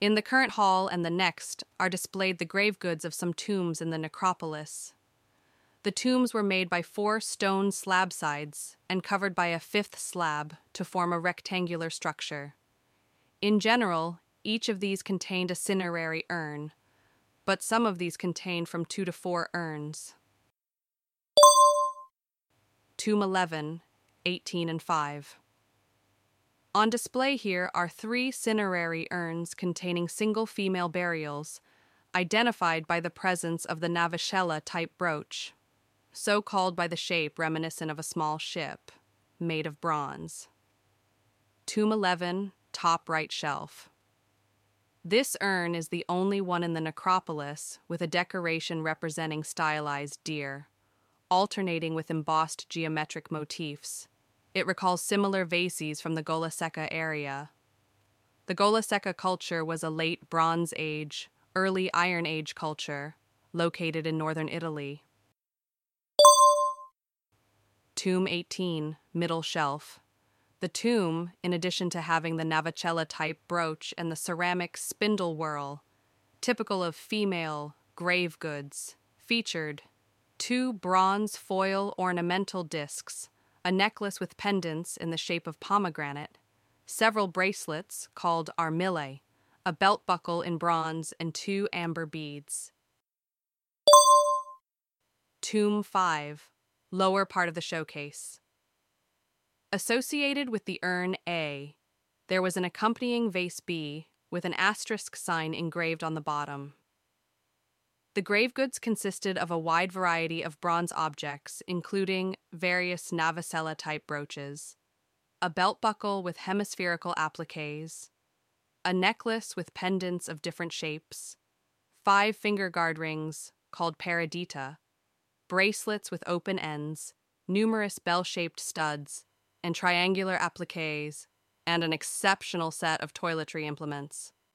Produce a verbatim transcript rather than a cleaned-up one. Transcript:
In the current hall and the next are displayed the grave goods of some tombs in the necropolis. The tombs were made by four stone slab sides and covered by a fifth slab to form a rectangular structure. In general, each of these contained a cinerary urn, but some of these contained from two to four urns. Tomb eleven, eighteen and five. On display here are three cinerary urns containing single female burials, identified by the presence of the navicella-type brooch, so called by the shape reminiscent of a small ship, made of bronze. Tomb eleven, top right shelf. This urn is the only one in the necropolis with a decoration representing stylized deer, alternating with embossed geometric motifs. It recalls similar vases from the Gola Secca area. The Gola Secca culture was a late Bronze Age, early Iron Age culture, located in northern Italy. Tomb eighteen, middle shelf. The tomb, in addition to having the navicella-type brooch and the ceramic spindle whorl, typical of female grave goods, featured two bronze foil ornamental discs, a necklace with pendants in the shape of pomegranate, several bracelets called armille, a belt buckle in bronze, and two amber beads. Tomb five, lower part of the showcase. Associated with the urn A, there was an accompanying vase B with an asterisk sign engraved on the bottom. The grave goods consisted of a wide variety of bronze objects, including various navicella-type brooches, a belt buckle with hemispherical appliques, a necklace with pendants of different shapes, five finger guard rings called paradita, bracelets with open ends, numerous bell-shaped studs, and triangular appliques, and an exceptional set of toiletry implements.